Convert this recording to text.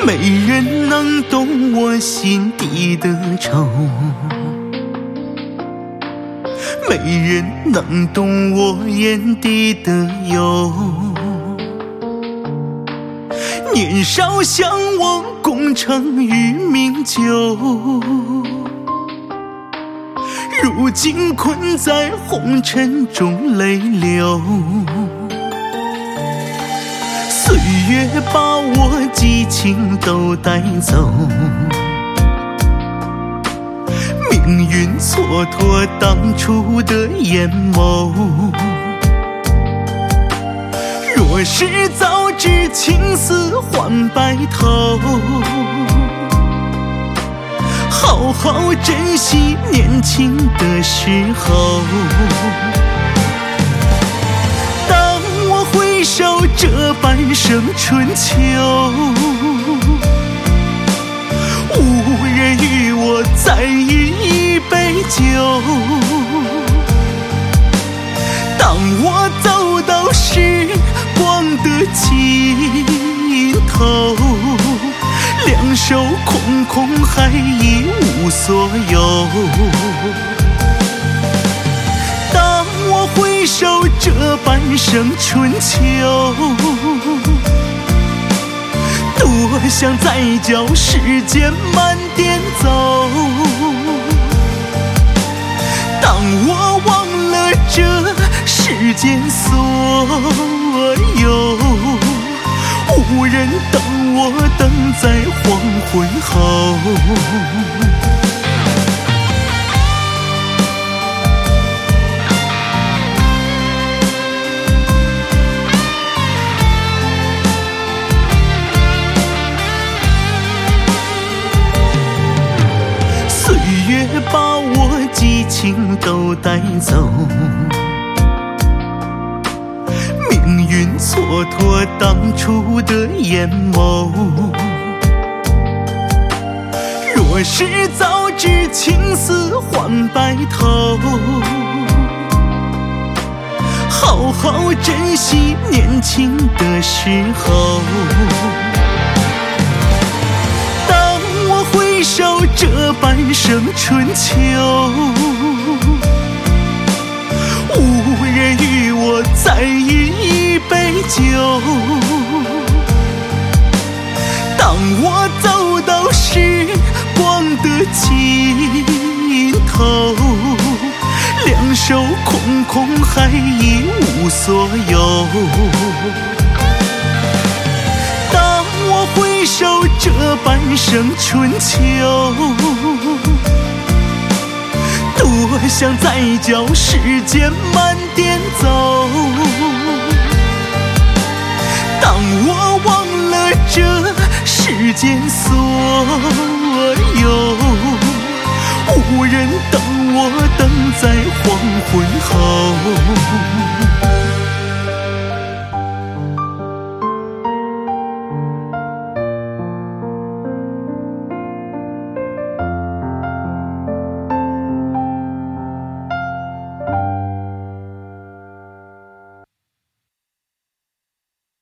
没人能懂我心底的愁，没人能懂我眼底的忧。年少相忘，功成于名就，如今困在红尘中泪流。岁月把我激情都带走，命运蹉跎当初的眼眸。若是早知青丝换白头，好好珍惜年轻的时候。当我回首这半生春秋，无人与我再饮一杯酒。当我走到时光的尽头，两手空空还一无所有。当我回首这半生春秋，多想再叫时间慢点走。当我忘了这世间所有，无人等我等在黄昏后。岁月把我激情都带走，命运蹉跎当初的眼眸。若是早知青丝换白头，好好珍惜年轻的时候。当我回首这半生春秋，无人与我再饮一杯酒。当我走到时光的尽头，两手空空还一无所有。当我回首这半生春秋，多想再叫时间慢点走。当我忘了这世间所有，无人等我等在黄昏后。